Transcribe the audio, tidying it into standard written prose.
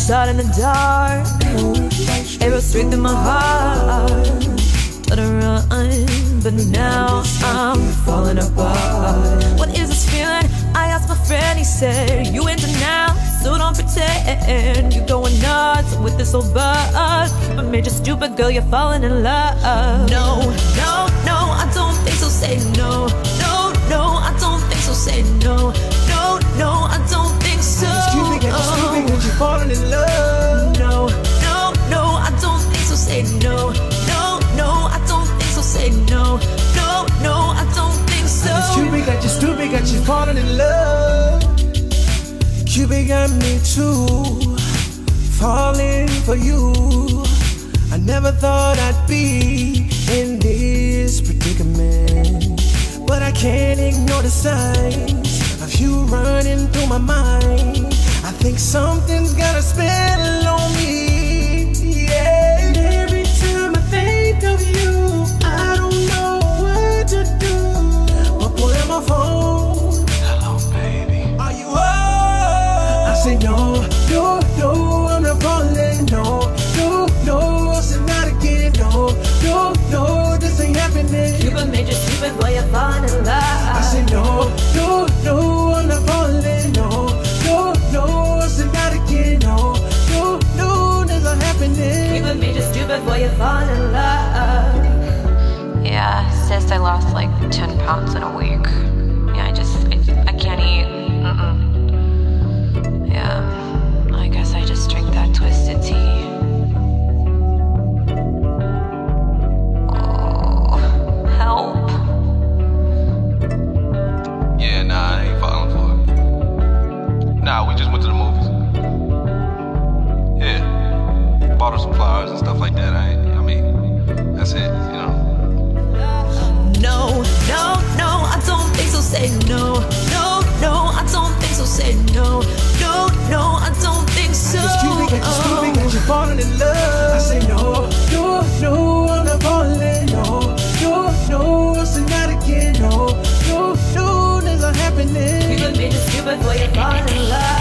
outside in the dark. It was straight through my heart. Let it run, but now I'm falling apart. What is this feeling? I asked my friend, he said, you into now, so don't pretend. You're going nuts with this old buzz, but made you stupid, girl, you're falling in love. No, no, no, I don't think so, say no. No, no, I don't think so, say no. No, no, I don't think so. Got you stupid, got you falling in love. No, no, no, I don't think so, say no. No, no, I don't think so, say no. No, no, I don't think so. Got you stupid, got you falling in love. Cupid got me too, falling for you. I never thought I'd be in this predicament, but I can't ignore the signs of you running through my mind. I think something's got a spell on me, yeah. And every time I think of you, I don't know what to do but pull out my phone. Hello, baby. Are you up? I say no, no, no, I'm not falling. No, no, no, I said not again. No, no, no, this ain't happening. Cupid made you stupid, boy, you're falling in love. I say no, no, no, I'm not falling. No, no, no, I said not again. No, no, no, this ain't happening. Cupid made you stupid, boy, you're falling in love. Yeah, sis, I lost like 10 pounds in a week. Yeah, I can't eat. Yeah, I guess I just drink that twisted tea. Oh, help. Yeah, nah, I ain't falling for it. Nah, we just went to the movies. Yeah, bought her some flowers and stuff like that. I mean, that's it, you know. No, no, no, I don't think so, say no. No, no, I don't think so, say no. No, no, I don't think so. Got you stupid, got you falling in love. I say no, no, no, I'm not falling. No, no, no, I say not again. No, no, no, this ain't happening. Cupid made you stupid, boy, you're falling in love.